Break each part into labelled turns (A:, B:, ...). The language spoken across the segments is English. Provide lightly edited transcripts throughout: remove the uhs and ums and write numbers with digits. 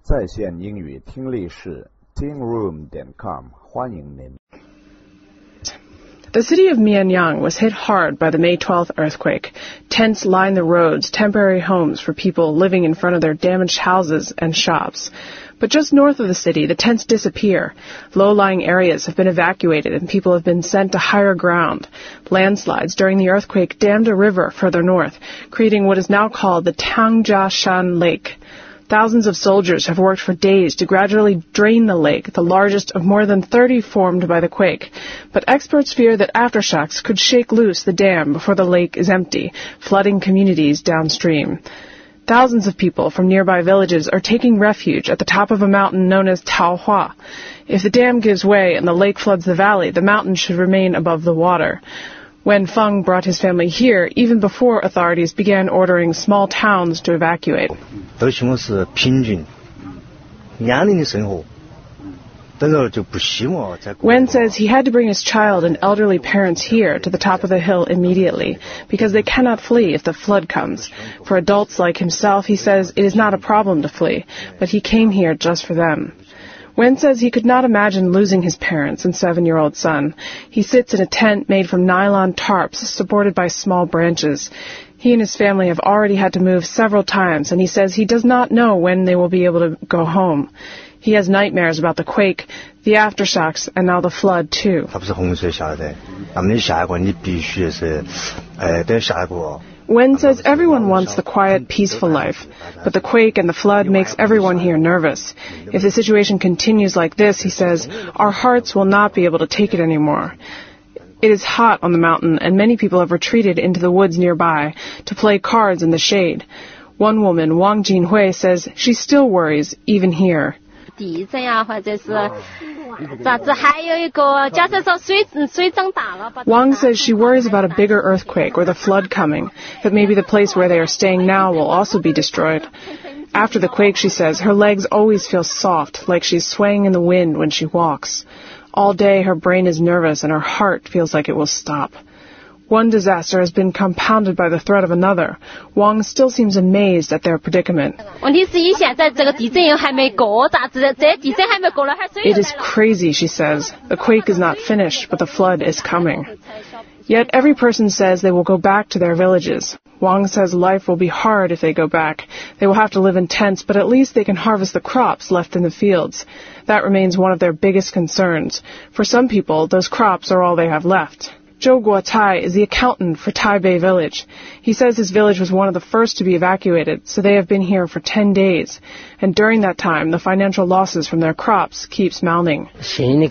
A: 在线英语听力室 tingroom.com 欢迎您。
B: The city of Mianyang was hit hard by the May 12th earthquake. Tents line the roads, temporary homes for people living in front of their damaged houses and shops. But just north of the city, the tents disappear. Low-lying areas have been evacuated and people have been sent to higher ground. Landslides during the earthquake dammed a river further north, creating what is now called the Tangjiashan Lake. Thousands of soldiers have worked for days to gradually drain the lake, the largest of more than 30 formed by the quake. But experts fear that aftershocks could shake loose the dam before the lake is empty, flooding communities downstream. Thousands of people from nearby villages are taking refuge at the top of a mountain known as Taohua. If the dam gives way and the lake floods the valley, the mountain should remain above the water. Wen Feng brought his family here even before authorities began ordering small towns to evacuate. Wen says he had to bring his child and elderly parents here to the top of the hill immediately because they cannot flee if the flood comes. For adults like himself, he says it is not a problem to flee, but he came here just for them. Wen says he could not imagine losing his parents and 7-year-old son. He sits in a tent made from nylon tarps supported by small branches. He and his family have already had to move several times, and he says he does not know when they will be able to go home. He has nightmares about the quake, the aftershocks, and now the flood, too. Wen says everyone wants the quiet, peaceful life, but the quake and the flood makes everyone here nervous. If the situation continues like this, he says, our hearts will not be able to take it anymore. It is hot on the mountain, and many people have retreated into the woods nearby to play cards in the shade. One woman, Wang Jinhui, says she still worries, even here. Wang says she worries about a bigger earthquake or the flood coming, that maybe the place where they are staying now will also be destroyed. After the quake, she says, her legs always feel soft, like she's swaying in the wind when she walks. All day, her brain is nervous and her heart feels like it will stop. One disaster has been compounded by the threat of another. Wang still seems amazed at their predicament. It is crazy, she says. The quake is not finished, but the flood is coming. Yet every person says they will go back to their villages. Wang says life will be hard if they go back. They will have to live in tents, but at least they can harvest the crops left in the fields. That remains one of their biggest concerns. For some people, those crops are all they have left. Zhou Guotai is the accountant for Taipei Village. He says his village was one of the first to be evacuated, so they have been here for 10 days. And during that time, the financial losses from their crops keeps mounting. He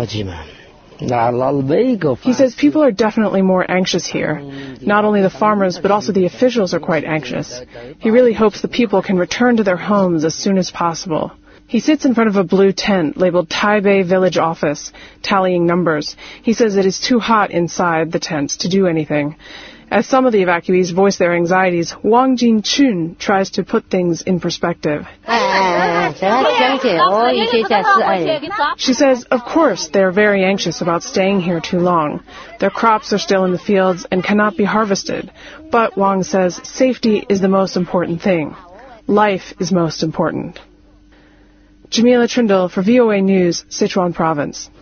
B: says people are definitely more anxious here. Not only the farmers, but also the officials are quite anxious. He really hopes the people can return to their homes as soon as possible. He sits in front of a blue tent labeled Taipei Village Office, tallying numbers. He says it is too hot inside the tents to do anything. As some of the evacuees voice their anxieties, Wang Jinchun tries to put things in perspective. She says, of course, they are very anxious about staying here too long. Their crops are still in the fields and cannot be harvested. But, Wang says, safety is the most important thing. Life is most important. Jamila Trindle for VOA News, Sichuan Province.